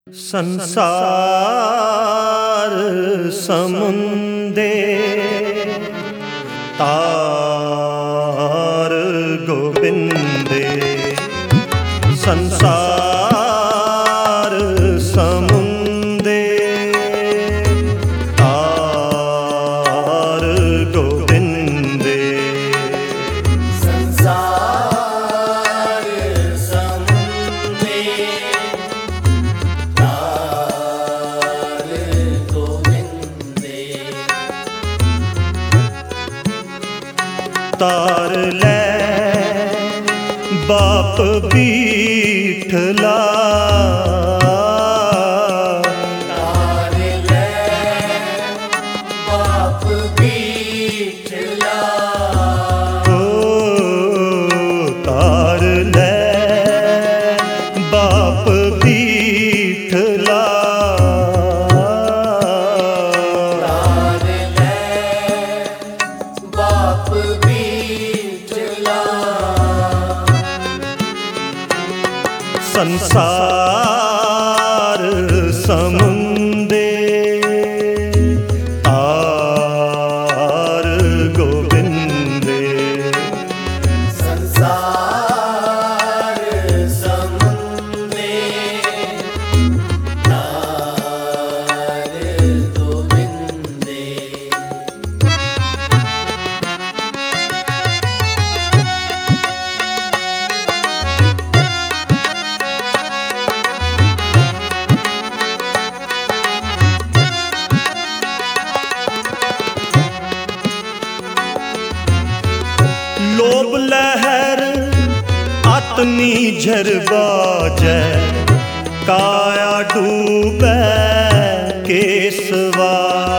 संसार समुंदे तार गोविंदे। संसार समुंदे तार गोविंदे। संसार समुंदे तार गोविंदे। तार ले बाप बीठला। तार ले बाप बीठला। ओ तार ले बाप बीठला। तार ले बाप बीठला। संसार समुंदे तार गोविंदे। संसार समुंदे तार गोविंदे। लोभ लहर अतनी झरबाजै। काया डूबे केसवा।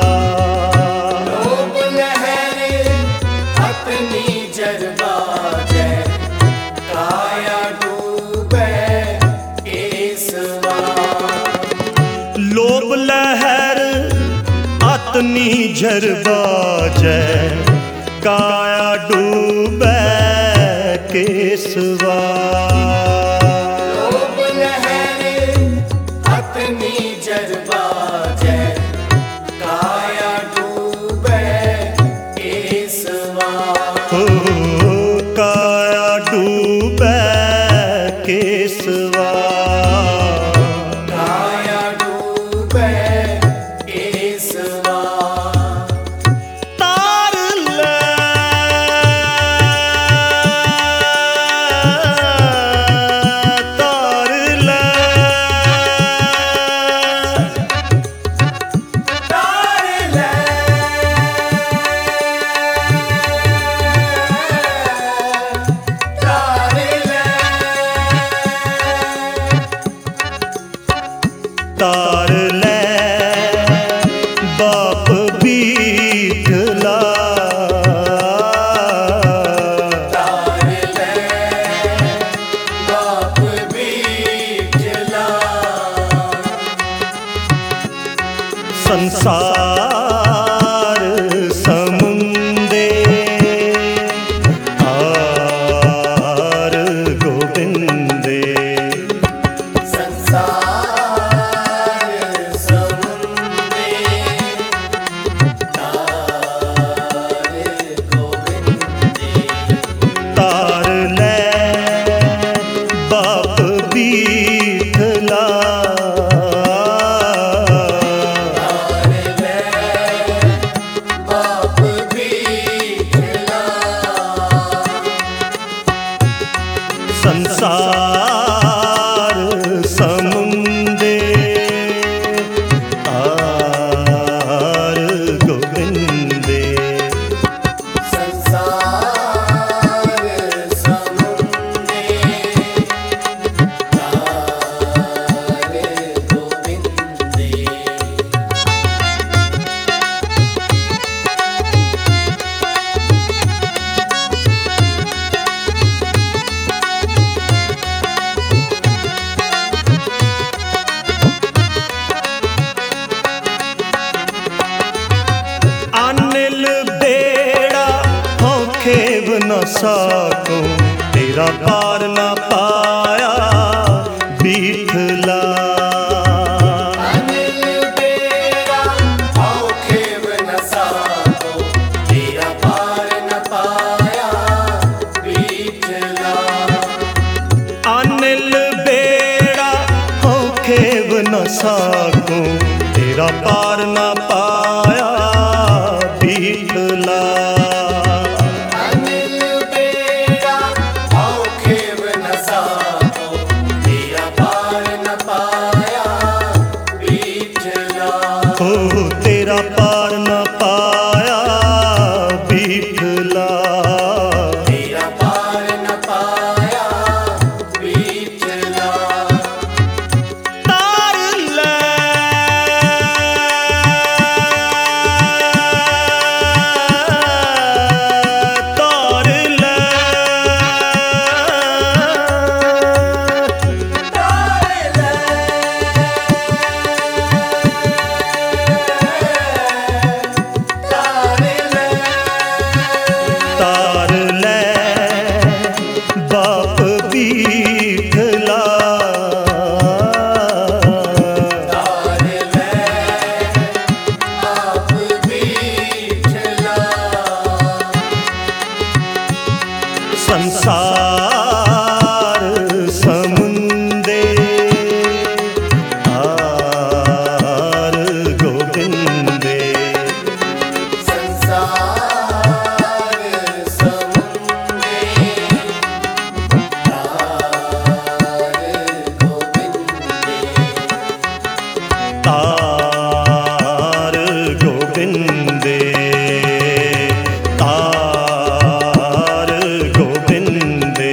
लोभ लहर अपनी जरबाजै। काया डूबे केसवा। लोभ लहर अतनी झरबाजै। काया डूबे केसवा। लोभ लहर अपनी जरबाजै। काया डूबे केसवा। ओ काया डूबे केसवा। काया डूबे केसवा। तार ले तार ले तार ले तार ले तार ले बाप बीठला। तार ले बाप बीठला। संसार समुंदे तार गोविंदे। संसार समुंदे तार गोविंदे। तार ले बाप बीठला। तार ले न साको तेरा पार न पाया बीठला। अनिल बेड़ा औखेव न साको तेरा पार न पाया बीठला। ओ तेरा पार न पाया बीठला। तेरा पार न पाया बीठला। तार ले तार ले तार ले बाप बीठला। तार ले आप बीठला। संसार समुंदे तार गोविंदे। संसार समुंदे तार गोविंदे। तार गोविंदे तार गोविंदे।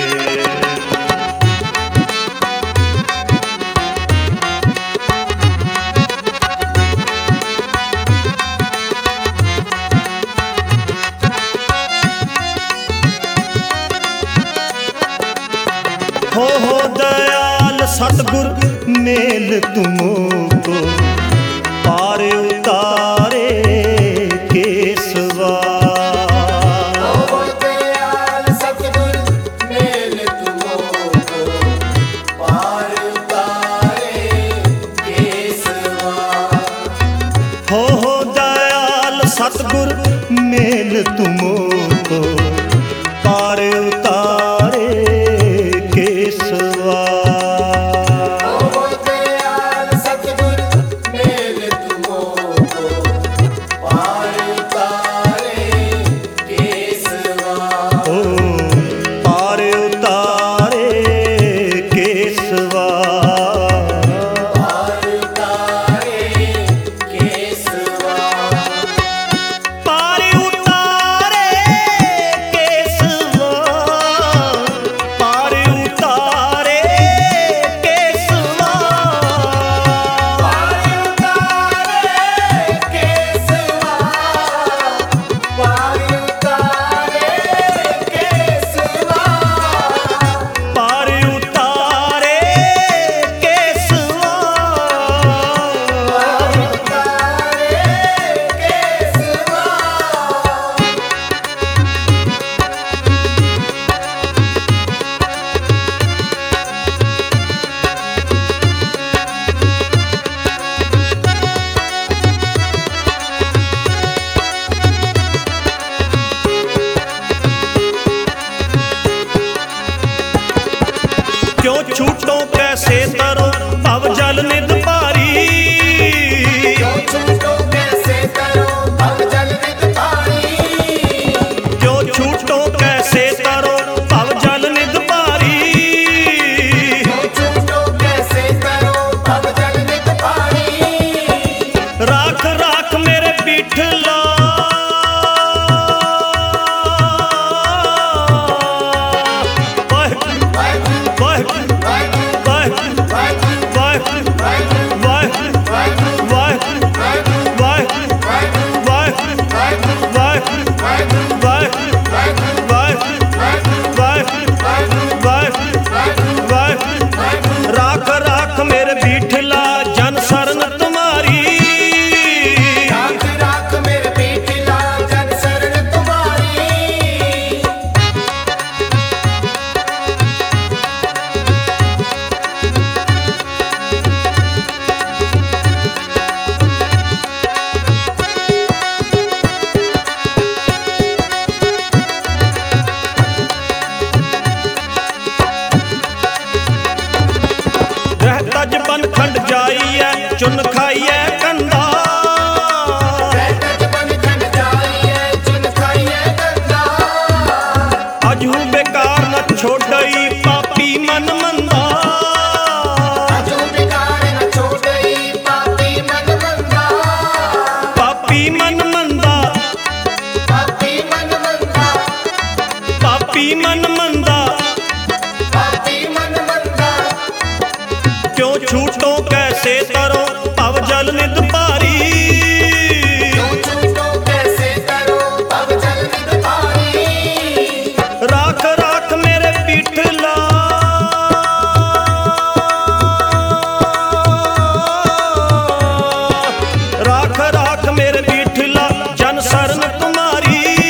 हो दयाल सतगुर मेल तुमको पार उतारे केसवा। ओ दयाल सतगुर मेल तुमको पार उतारे केसवा। हो दयाल सतगुर मेल तुमको पार उतारे केसवा। ओ दयाल सतगुर मेल तुमको पार उतारे केसवा। ओ पार उतारे केसवा। पार उतारे केसवा। पार उतारे केसवा। पार उतारे केसवा। पार उतारे केसवा। पार उतारे केसवा। पार उतारे केसवा। पार उतारे केसवा। क्यों छूटो कैसे तरो भव जल निध भारी। क्यों छूटो कैसे करो अब जल नित पानी। क्यों छूटो कैसे तरो भव जल निध भारी। क्यों छूटो कैसे करो अब जल नित पानी। राख राख मेरे बिठला। वाहिगुरू वाहिगुरू वाहिगुरू वाहिगुरू वाहिगुरू वाहिगुरू वाहिगुरू वाहिगुरू तज बन खंड जाइए चुन खाइए कंदा। अजहू बेकार न छोड़ई पापी मन मंदा। पापी मन मंदा पापी मन मंदा क्यों छूटो कैसे तरो भव जल निध भारी। राख राख मेरे पीठला राख राख मेरे पीठला जन शरण तुम्हारी।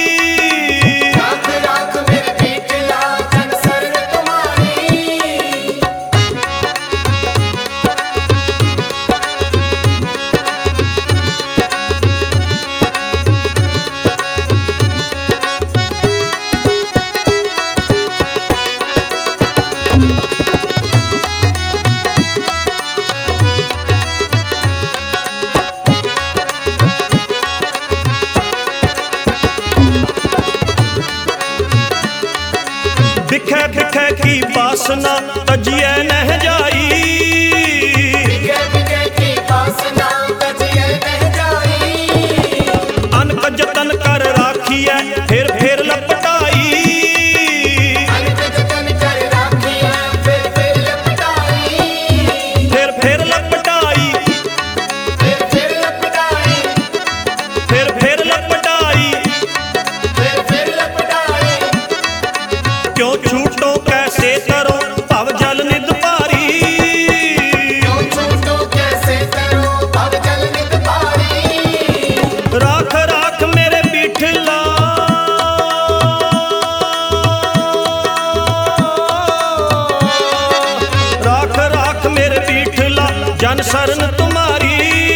बिखे बिखे की वासना तजिए नह जाई। अनक जतन कर राखिए फिर लपटाई। फिर लपटाई फिर लपटाई क्यों छूटो कैसे तरो भव जल निध भारी। राख राख मेरे पीठला राख राख मेरे पीठला जन शरण तुम्हारी।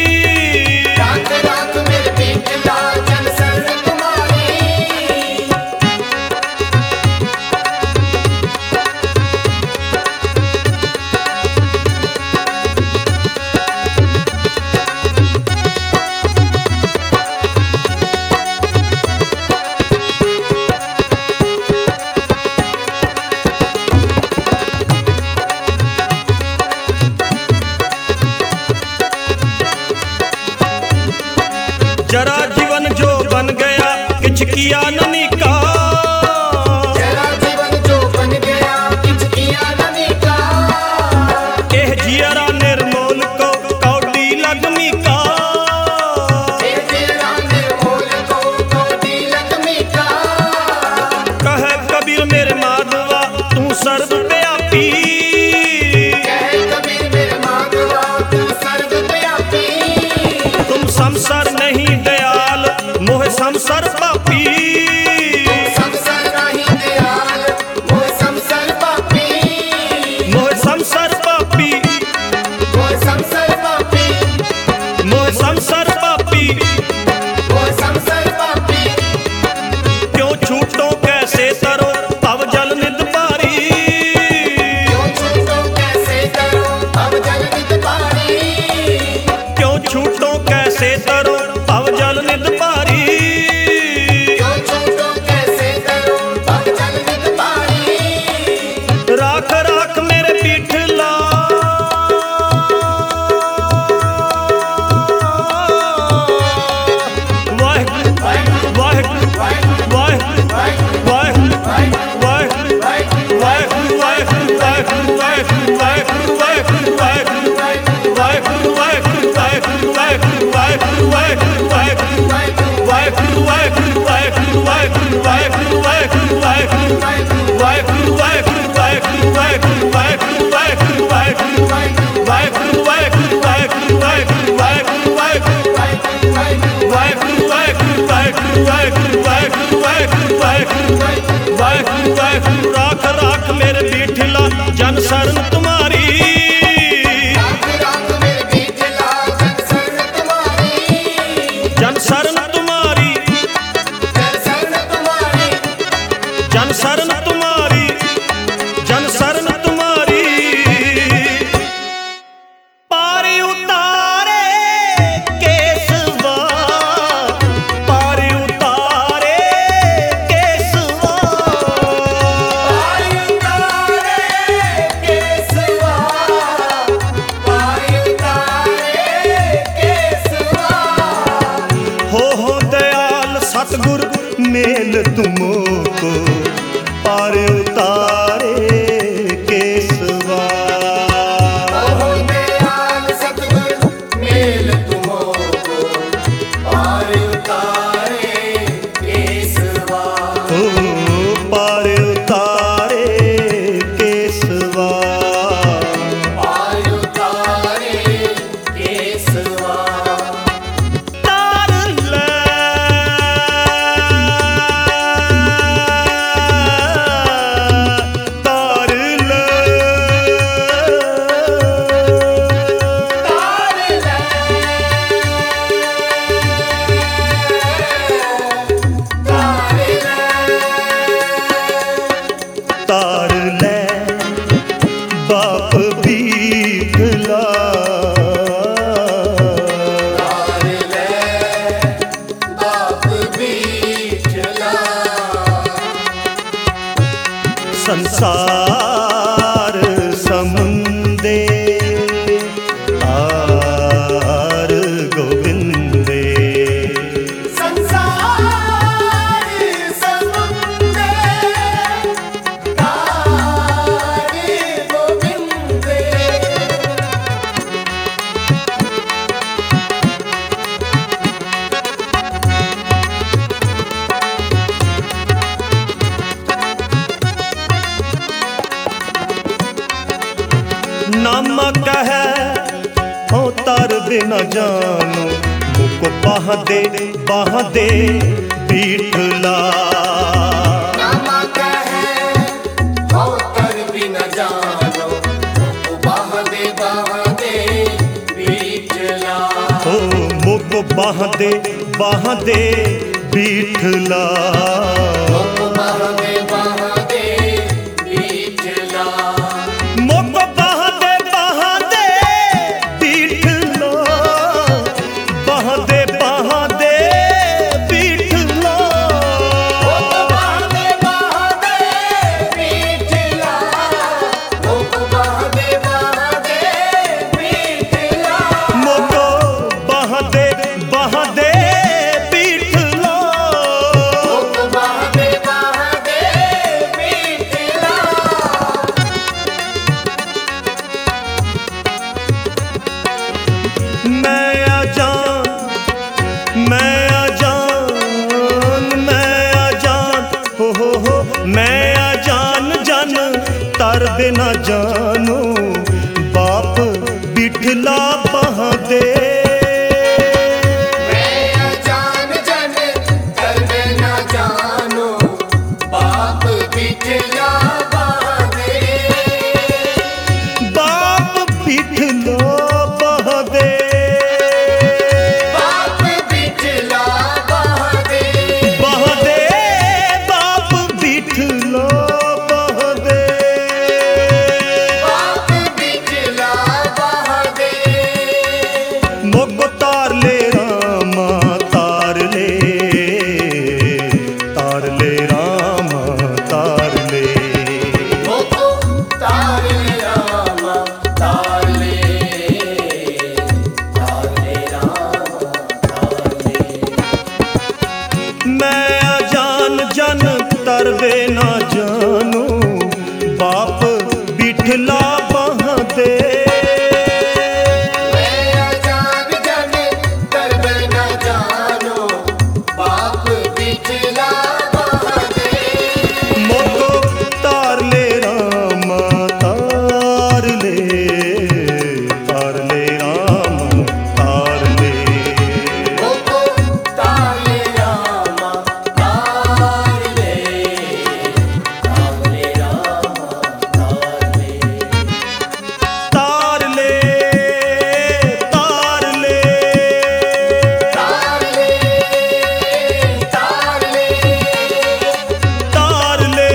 जरा जीवन जो बन गया किछ किया ननी का। एह जियरा निर्मोल को कौडी लगमी का। कहे कबीर मेरे माधवा तू सर्वव्यापी। तुम संसार नहीं दयाल मोह संसार पापी। संसार समुंदे आर गोविंदे संसार समुंदे तार गोविंदे नमक है हो तर बिना जानो मुको बाह दे पीठला नमक है हो तर बिना जानो बाह दे बीठला हो मुको बाह दे पीठला बाह दे बीठला मुको बाह दे पीठला बाह दे पीठला मुको बाह दे पीठला मैं अजान हो मैं अजान जन तर बिना जानो बाप बिठला बाह दे बाप बिठला बाह दे बाह दे बाप बिठला बाह दे मोको तार ले रामा तार ले रामा तार ले मैं अजान जन तरवे ना जानू बाप बिठला बाह दे मोको तार ले रामा तार ले रामा तार ले तार ले तार ले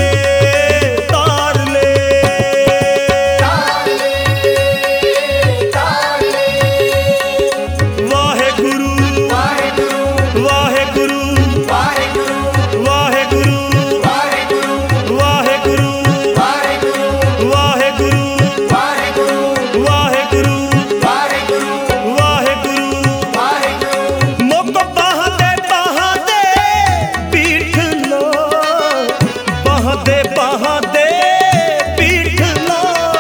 वाहेगुरु वाहेगुरु वाहेगुरु वाहेगुरु वाहेगुरु मोको बाह दे पीठला बाह दे पीठला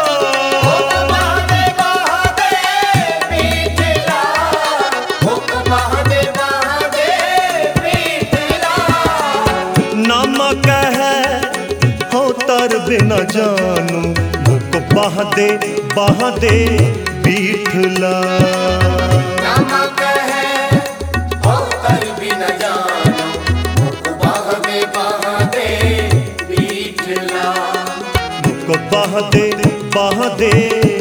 नमक है हो तर बिना जानू मुको बाह दे पीठला नमक है हो तर बिना जानो बाह दे बीठला मुको बाह दे